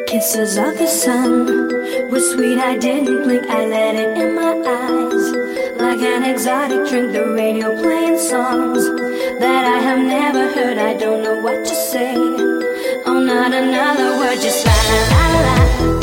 Kisses of the sun were sweet, I didn't blink, I let it in my eyes. Like an exotic drink, the radio playing songs that I have never heard, I don't know what to say. Oh, not another word, just la la la la.